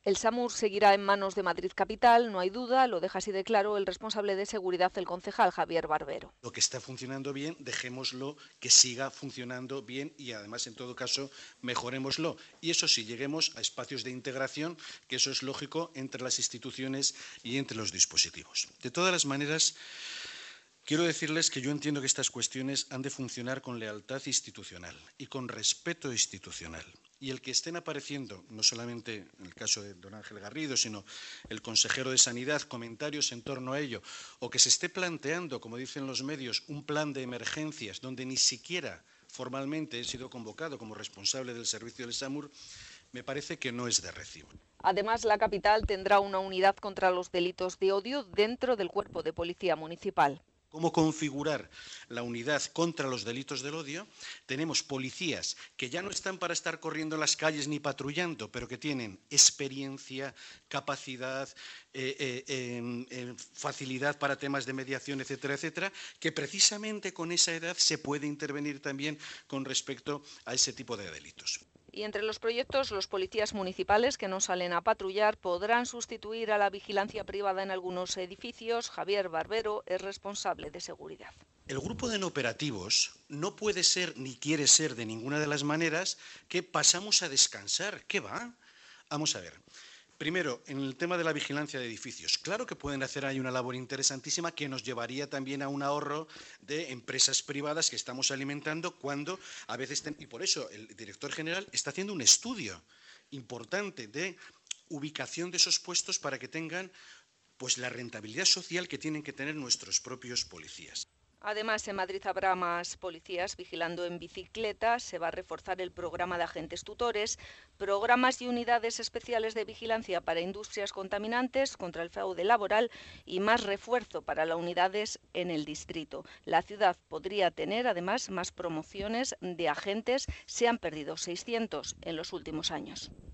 El SAMUR seguirá en manos de Madrid Capital, no hay duda, lo deja así de claro el responsable de seguridad, el concejal Javier Barbero. Lo que está funcionando bien, dejémoslo que siga funcionando bien y además, en todo caso, mejorémoslo. Y eso sí, lleguemos a espacios de integración, que eso es lógico entre las instituciones y entre los dispositivos. De todas las maneras, quiero decirles que yo entiendo que estas cuestiones han de funcionar con lealtad institucional y con respeto institucional. Y el que estén apareciendo, no solamente en el caso de don Ángel Garrido, sino el consejero de Sanidad, comentarios en torno a ello, o que se esté planteando, como dicen los medios, un plan de emergencias donde ni siquiera formalmente he sido convocado como responsable del servicio del SAMUR, me parece que no es de recibo. Además, la capital tendrá una unidad contra los delitos de odio dentro del Cuerpo de Policía Municipal. Cómo configurar la unidad contra los delitos del odio. Tenemos policías que ya no están para estar corriendo en las calles ni patrullando, pero que tienen experiencia, capacidad, facilidad para temas de mediación, etcétera, etcétera, que precisamente con esa edad se puede intervenir también con respecto a ese tipo de delitos. Y entre los proyectos, los policías municipales que no salen a patrullar podrán sustituir a la vigilancia privada en algunos edificios. Javier Barbero es responsable de seguridad. El grupo de no operativos no puede ser ni quiere ser de ninguna de las maneras que pasamos a descansar. ¿Qué va? Vamos a ver. Primero, en el tema de la vigilancia de edificios, claro que pueden hacer ahí una labor interesantísima que nos llevaría también a un ahorro de empresas privadas que estamos alimentando cuando a veces... Y por eso el director general está haciendo un estudio importante de ubicación de esos puestos para que tengan pues la rentabilidad social que tienen que tener nuestros propios policías. Además, en Madrid habrá más policías vigilando en bicicleta, se va a reforzar el programa de agentes tutores, programas y unidades especiales de vigilancia para industrias contaminantes contra el fraude laboral y más refuerzo para las unidades en el distrito. La ciudad podría tener además más promociones de agentes, se han perdido 600 en los últimos años.